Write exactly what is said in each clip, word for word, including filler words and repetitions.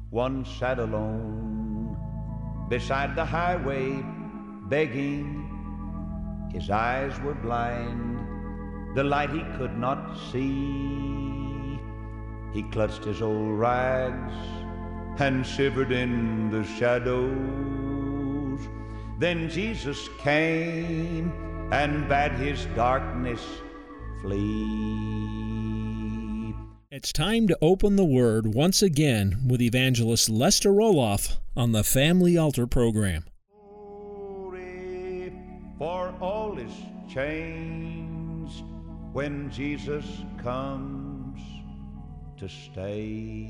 one sat alone beside the highway, begging. His eyes were blind, the light he could not see. He clutched his old rags and shivered in the shadows. Then Jesus came and bade his darkness flee. It's time to open the Word once again with Evangelist Lester Roloff on the Family Altar program. Glory, for all is changed when Jesus comes to stay.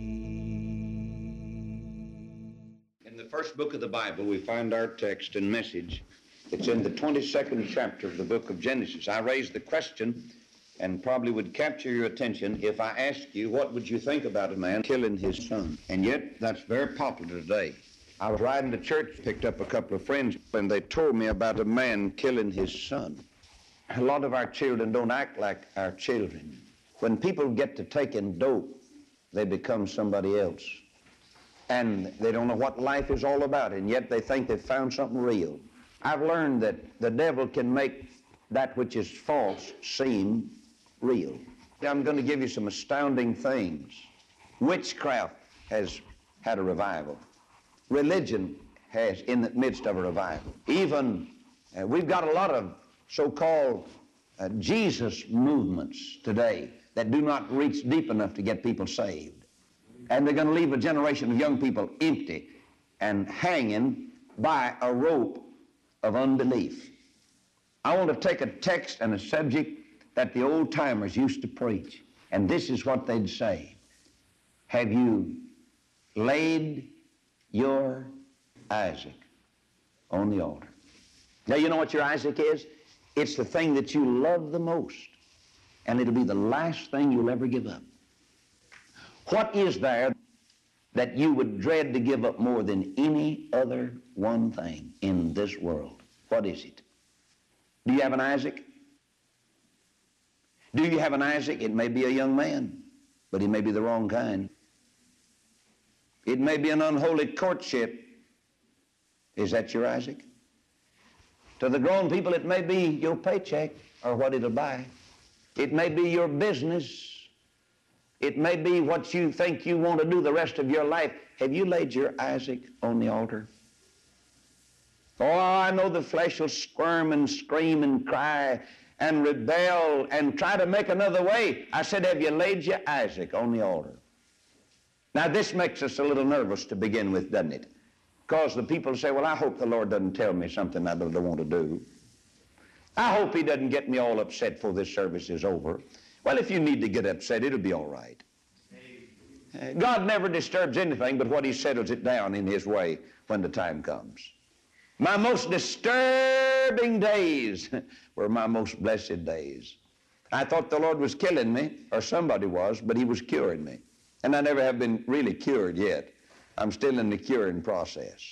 In the first book of the Bible, we find our text and message. It's in the twenty-second chapter of the book of Genesis. I raised the question, and probably would capture your attention if I asked you, what would you think about a man killing his son? And yet, that's very popular today. I was riding to church, picked up a couple of friends, and they told me about a man killing his son. A lot of our children don't act like our children. When people get to taking dope, they become somebody else. And they don't know what life is all about, and yet they think they've found something real. I've learned that the devil can make that which is false seem real. I'm going to give you some astounding things. Witchcraft has had a revival. Religion has in the midst of a revival. Even uh, we've got a lot of so-called uh, Jesus movements today that do not reach deep enough to get people saved. And they're going to leave a generation of young people empty and hanging by a rope of unbelief. I want to take a text and a subject that the old-timers used to preach, and this is what they'd say. Have you laid your Isaac on the altar? Now, you know what your Isaac is? It's the thing that you love the most, and it'll be the last thing you'll ever give up. What is there that you would dread to give up more than any other one thing in this world? What is it? Do you have an Isaac? Do you have an Isaac? It may be a young man, but he may be the wrong kind. It may be an unholy courtship. Is that your Isaac? To the grown people, it may be your paycheck or what it'll buy. It may be your business. It may be what you think you want to do the rest of your life. Have you laid your Isaac on the altar? Oh, I know the flesh will squirm and scream and cry and rebel and try to make another way. I said, have you laid your Isaac on the altar? Now, this makes us a little nervous to begin with, doesn't it? Because the people say, well, I hope the Lord doesn't tell me something I don't want to do. I hope he doesn't get me all upset before this service is over. Well, if you need to get upset, it'll be all right. Uh, God never disturbs anything but what he settles it down in his way when the time comes. My most disturbing days were my most blessed days. I thought the Lord was killing me, or somebody was, but he was curing me. And I never have been really cured yet. I'm still in the curing process.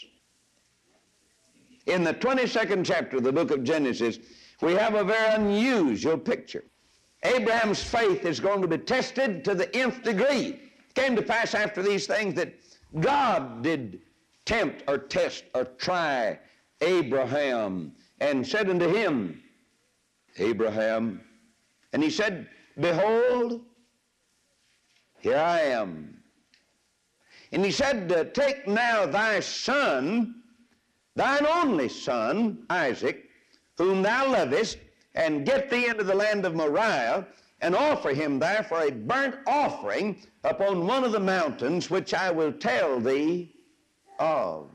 In the twenty-second chapter of the book of Genesis, we have a very unusual picture. Abraham's faith is going to be tested to the nth degree. It came to pass after these things that God did tempt or test or try Abraham and said unto him, Abraham, and he said, behold, here I am. And he said, take now thy son, thine only son, Isaac, whom thou lovest, and get thee into the land of Moriah, and offer him there for a burnt offering upon one of the mountains which I will tell thee of.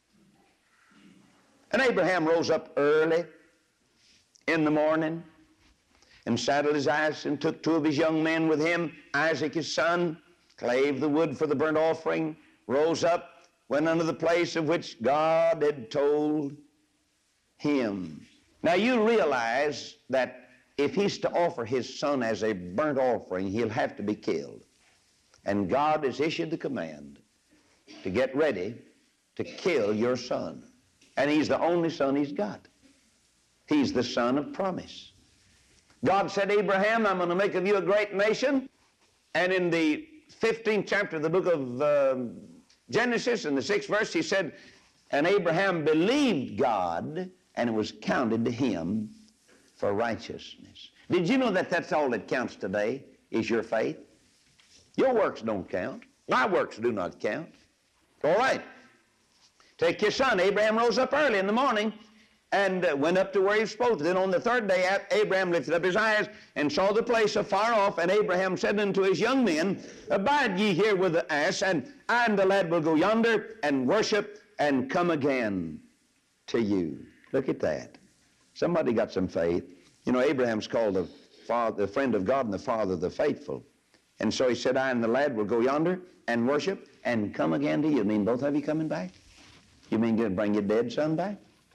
And Abraham rose up early in the morning and saddled his ass and took two of his young men with him, Isaac his son, clave the wood for the burnt offering, rose up, went unto the place of which God had told him. Now you realize that if he's to offer his son as a burnt offering, he'll have to be killed. And God has issued the command to get ready to kill your son. And he's the only son he's got. He's the son of promise. God said, Abraham, I'm going to make of you a great nation. And in the fifteenth chapter of the book of uh, Genesis, in the sixth verse, he said, and Abraham believed God, and it was counted to him for righteousness. Did you know that that's all that counts today, is your faith? Your works don't count. My works do not count. All right. Take your son. Abraham rose up early in the morning and uh, went up to where he was supposed to. Then on the third day, Abraham lifted up his eyes and saw the place afar off. And Abraham said unto his young men, abide ye here with the ass, and I and the lad will go yonder and worship and come again to you. Look at that. Somebody got some faith. You know, Abraham's called the, father, the friend of God and the father of the faithful. And so he said, I and the lad will go yonder and worship and come again to you. You mean both of you coming back? You mean to bring your dead son back?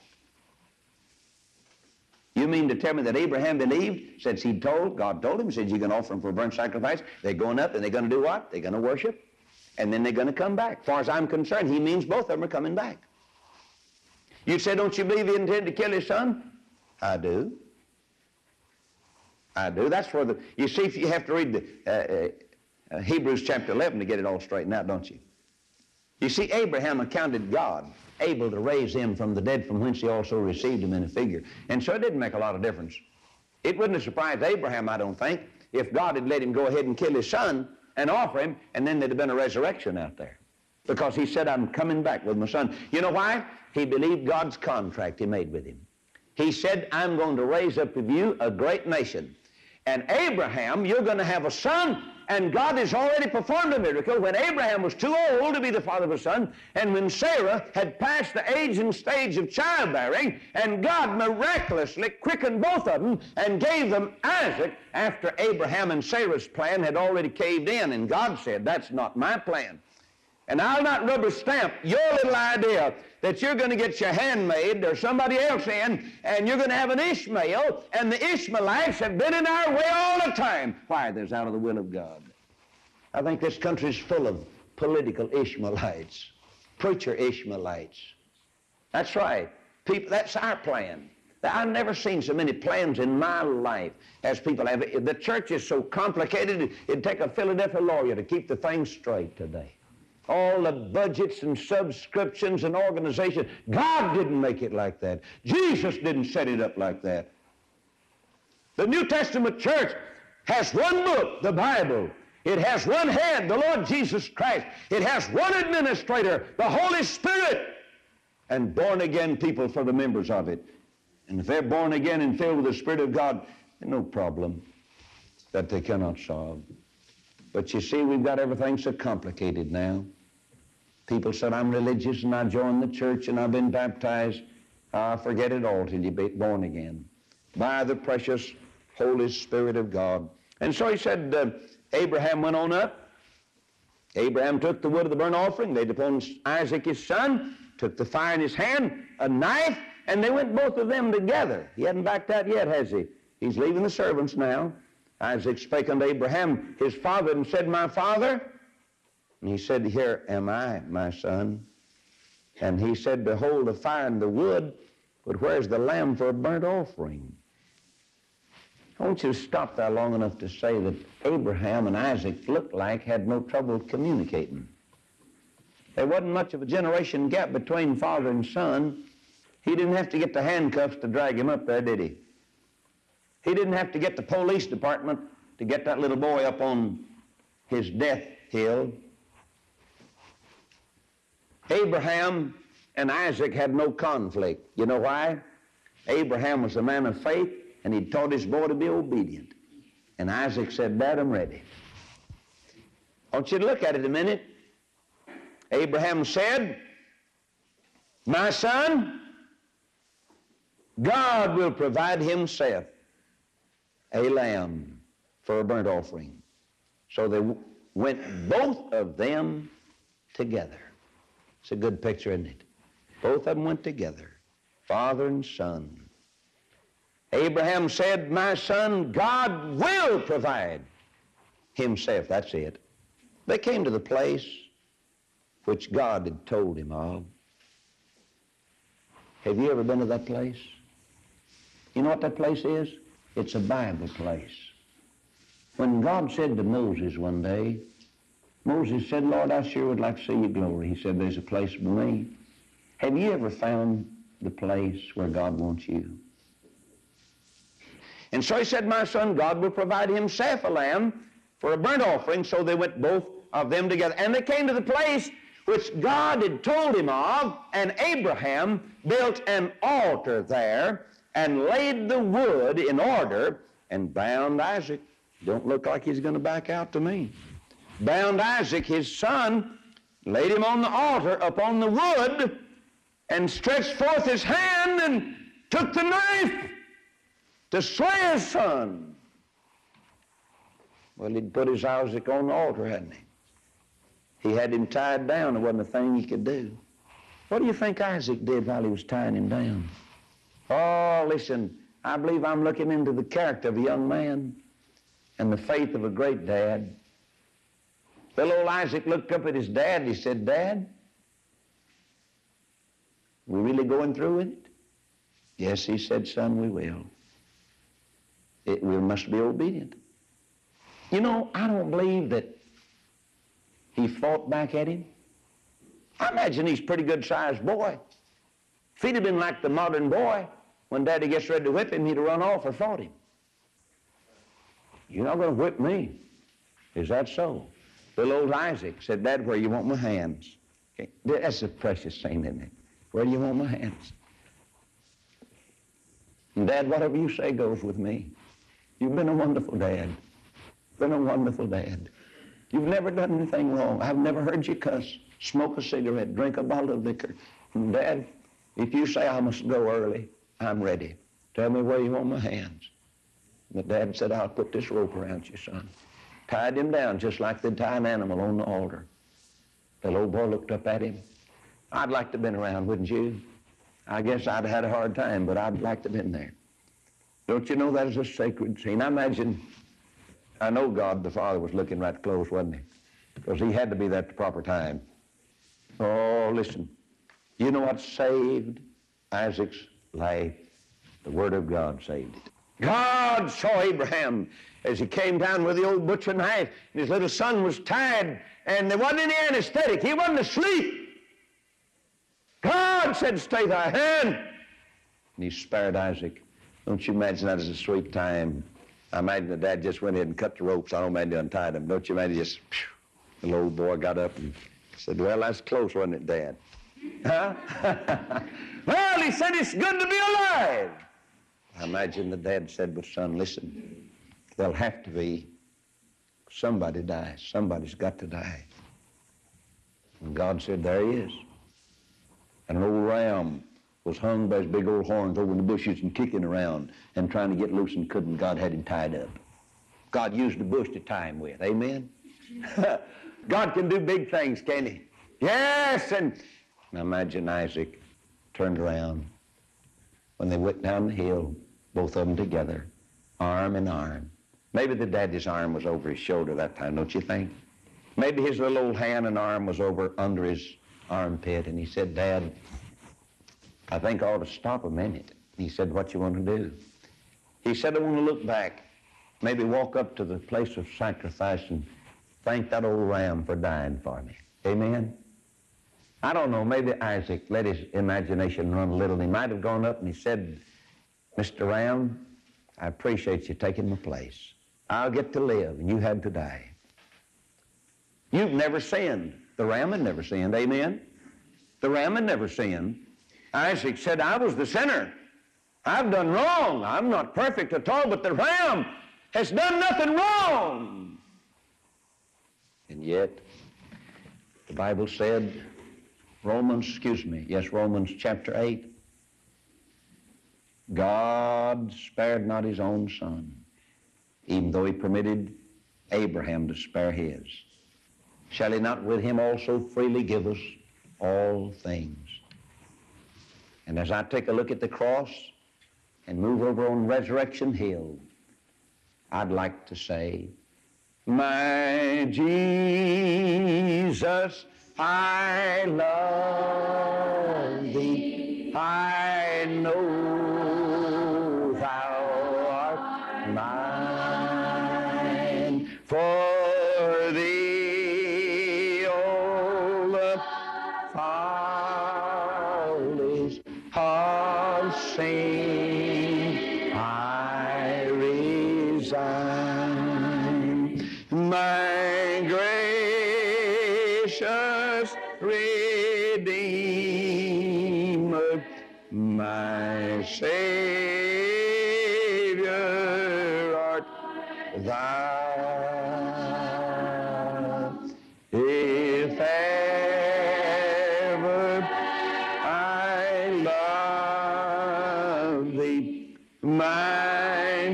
You mean to tell me that Abraham believed, since he told, God told him, said, you can offer them for a burnt sacrifice. They're going up and they're going to do what? They're going to worship. And then they're going to come back. As far as I'm concerned, he means both of them are coming back. You say, don't you believe he intended to kill his son? I do. I do. That's where the, you see, if you have to read the uh, uh, Hebrews chapter eleven to get it all straightened out, don't you? You see, Abraham accounted God able to raise him from the dead, from whence he also received him in a figure. And so it didn't make a lot of difference. It wouldn't have surprised Abraham, I don't think, if God had let him go ahead and kill his son and offer him, and then there'd have been a resurrection out there. Because he said, I'm coming back with my son. You know why? He believed God's contract he made with him. He said, I'm going to raise up of you a great nation. And Abraham, you're going to have a son, and God has already performed a miracle when Abraham was too old to be the father of a son, and when Sarah had passed the age and stage of childbearing, and God miraculously quickened both of them and gave them Isaac after Abraham and Sarah's plan had already caved in. And God said, that's not my plan. And I'll not rubber stamp your little idea that you're going to get your handmaid or somebody else in, and you're going to have an Ishmael, and the Ishmaelites have been in our way all the time. Why? There's out of the will of God. I think this country's full of political Ishmaelites, preacher Ishmaelites. That's right. People, that's our plan. I've never seen so many plans in my life as people have. The church is so complicated, it'd take a Philadelphia lawyer to keep the thing straight today. All the budgets and subscriptions and organizations. God didn't make it like that. Jesus didn't set it up like that. The New Testament church has one book, the Bible. It has one head, the Lord Jesus Christ. It has one administrator, the Holy Spirit, and born-again people for the members of it. And if they're born again and filled with the Spirit of God, there's no problem that they cannot solve. But you see, we've got everything so complicated now. People said, I'm religious and I joined the church and I've been baptized. Uh, forget it all till you be born again by the precious Holy Spirit of God. And so he said, uh, Abraham went on up. Abraham took the wood of the burnt offering, laid upon Isaac his son, took the fire in his hand, a knife, and they went both of them together. He hadn't backed out yet, has he? He's leaving the servants now. Isaac spake unto Abraham, his father, and said, my father? And he said, here am I, my son. And he said, behold the fire and the wood, but where's the lamb for a burnt offering? I want you to stop there long enough to say that Abraham and Isaac looked like had no trouble communicating. There wasn't much of a generation gap between father and son. He didn't have to get the handcuffs to drag him up there, did he? He didn't have to get the police department to get that little boy up on his death hill. Abraham and Isaac had no conflict. You know why? Abraham was a man of faith, and he taught his boy to be obedient. And Isaac said, Dad, I'm ready. I want you to look at it a minute. Abraham said, my son, God will provide himself a lamb for a burnt offering. So they w- went both of them together. It's a good picture, isn't it? Both of them went together, father and son. Abraham said, my son, God will provide himself. That's it. They came to the place which God had told him of. Have you ever been to that place? You know what that place is? It's a Bible place. When God said to Moses one day, Moses said, Lord, I sure would like to see your glory. He said, there's a place for me. Have you ever found the place where God wants you? And so he said, my son, God will provide himself a lamb for a burnt offering. So they went both of them together. And they came to the place which God had told him of, and Abraham built an altar there and laid the wood in order and bound Isaac. Don't look like he's going to back out to me. Bound Isaac, his son, laid him on the altar upon the wood, and stretched forth his hand and took the knife to slay his son. Well, he'd put his Isaac on the altar, hadn't he? He had him tied down. There wasn't a thing he could do. What do you think Isaac did while he was tying him down? Oh, listen, I believe I'm looking into the character of a young man and the faith of a great dad. Little old Isaac looked up at his dad and he said, Dad, we really going through with it? Yes, he said, son, we will. It, we must be obedient. You know, I don't believe that he fought back at him. I imagine he's a pretty good-sized boy. If he'd have been like the modern boy, when Daddy gets ready to whip him, he'd have run off or fought him. You're not going to whip me. Is that so? Little old Isaac said, Dad, where you want my hands? Okay. That's a precious thing, isn't it? Where do you want my hands? And Dad, whatever you say goes with me. You've been a wonderful dad. Been a wonderful dad. You've never done anything wrong. I've never heard you cuss, smoke a cigarette, drink a bottle of liquor. And Dad, if you say I must go early, I'm ready. Tell me where you want my hands. But Dad said, I'll put this rope around you, son. Tied him down just like they'd tie an animal on the altar. The little boy looked up at him. I'd like to have been around, wouldn't you? I guess I'd have had a hard time, but I'd like to have been there. Don't you know that is a sacred scene? I imagine, I know God the Father was looking right close, wasn't he? Because he had to be there at the proper time. Oh, listen. You know what saved Isaac's life? The Word of God saved it. God saw Abraham as he came down with the old butcher knife, and his little son was tied, and there wasn't any anesthetic. He wasn't asleep. God said, stay thy hand. And he spared Isaac. Don't you imagine that as a sweet time? I imagine the dad just went in and cut the ropes. I don't imagine he untied them. Don't you imagine just, phew, the little boy got up and said, well, that's close, wasn't it, Dad? Huh? Well, he said, it's good to be alive. I imagine the dad said, but son, listen, there'll have to be somebody die. Somebody's got to die. And God said, there he is. And an old ram was hung by his big old horns over in the bushes and kicking around and trying to get loose and couldn't. God had him tied up. God used the bush to tie him with. Amen? God can do big things, can he? Yes, and now imagine Isaac turned around when they went down the hill, both of them together, arm in arm. Maybe the daddy's arm was over his shoulder that time, don't you think? Maybe his little old hand and arm was over under his armpit, and he said, Dad, I think I ought to stop a minute. He said, what you want to do? He said, I want to look back, maybe walk up to the place of sacrifice and thank that old ram for dying for me. Amen? I don't know, maybe Isaac let his imagination run a little. And he might have gone up and he said, Mister Ram, I appreciate you taking my place. I'll get to live and you had to die. You've never sinned. The ram had never sinned. Amen? The ram had never sinned. Isaac said, I was the sinner. I've done wrong. I'm not perfect at all, but the ram has done nothing wrong. And yet, the Bible said, Romans, excuse me, yes, Romans chapter eight, God spared not his own son, even though he permitted Abraham to spare his. Shall he not with him also freely give us all things? And as I take a look at the cross and move over on Resurrection Hill, I'd like to say, my Jesus, I love thee. I know thou art mine. For thee I'll sing, I resign. My gracious Redeemer, my Savior art thou. If ever I love thee, my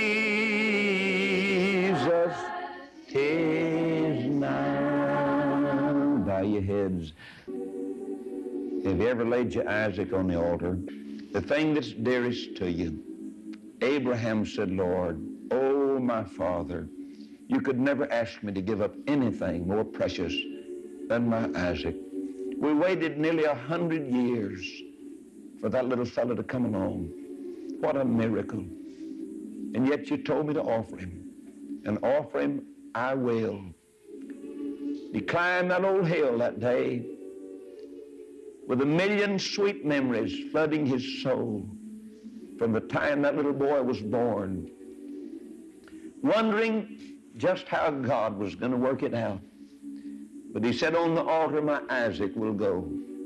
Jesus, 'tis now. Bow your heads. Have you ever laid your Isaac on the altar? The thing that's dearest to you. Abraham said, Lord, oh, my father, you could never ask me to give up anything more precious than my Isaac. We waited nearly a hundred years for that little fellow to come along. What a miracle. And yet you told me to offer him. And offer him I will. He climbed that old hill that day with a million sweet memories flooding his soul from the time that little boy was born, wondering just how God was going to work it out. But he said, on the altar, my Isaac will go.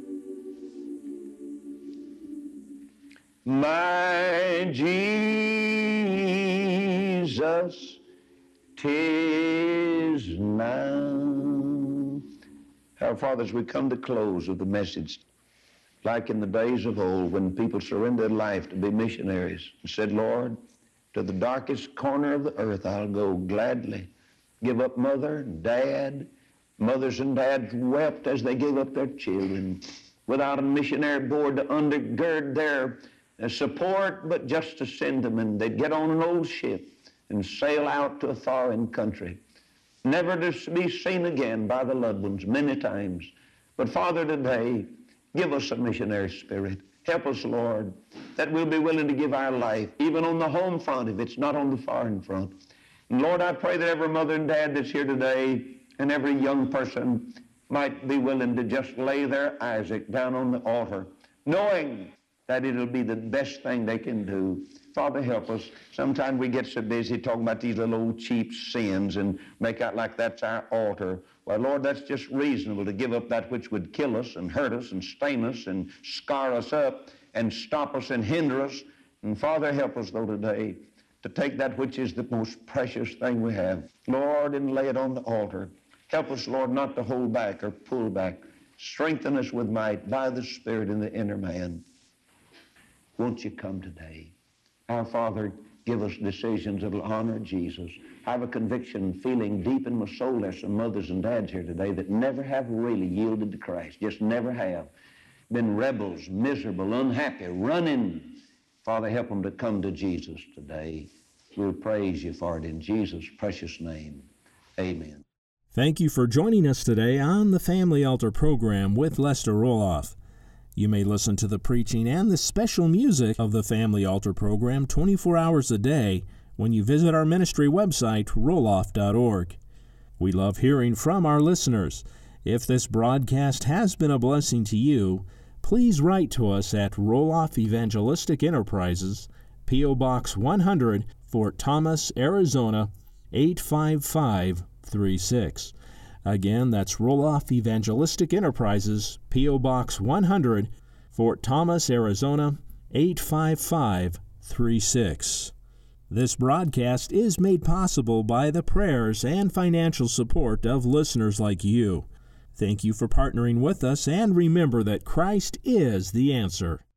My Jesus, 'tis now. Our fathers, we come to close of the message, like in the days of old when people surrendered life to be missionaries and said, Lord, to the darkest corner of the earth I'll go gladly. Give up mother and dad. Mothers and dads wept as they gave up their children without a missionary board to undergird their uh, support, but just to send them, and they'd get on an old ship and sail out to a foreign country, never to be seen again by the loved ones many times. But Father, today, give us a missionary spirit. Help us, Lord, that we'll be willing to give our life, even on the home front, if it's not on the foreign front. And Lord, I pray that every mother and dad that's here today and every young person might be willing to just lay their Isaac down on the altar, knowing that it'll be the best thing they can do. Father, help us. Sometimes we get so busy talking about these little old cheap sins and make out like that's our altar. Well, Lord, that's just reasonable to give up that which would kill us and hurt us and stain us and scar us up and stop us and hinder us. And Father, help us, though, today to take that which is the most precious thing we have, Lord, and lay it on the altar. Help us, Lord, not to hold back or pull back. Strengthen us with might by the Spirit in the inner man. Won't you come today? Our Father, give us decisions that will honor Jesus. I have a conviction, feeling deep in my soul, there's some mothers and dads here today that never have really yielded to Christ, just never have. Been rebels, miserable, unhappy, running. Father, help them to come to Jesus today. We'll praise you for it in Jesus' precious name. Amen. Thank you for joining us today on the Family Altar program with Lester Roloff. You may listen to the preaching and the special music of the Family Altar program twenty-four hours a day when you visit our ministry website, roloff dot org. We love hearing from our listeners. If this broadcast has been a blessing to you, please write to us at Roloff Evangelistic Enterprises, P O. Box one hundred, Fort Thomas, Arizona, eight five five three six. Again, that's Roloff Evangelistic Enterprises, P O. Box one hundred, Fort Thomas, Arizona, eight five five three six. This broadcast is made possible by the prayers and financial support of listeners like you. Thank you for partnering with us, and remember that Christ is the answer.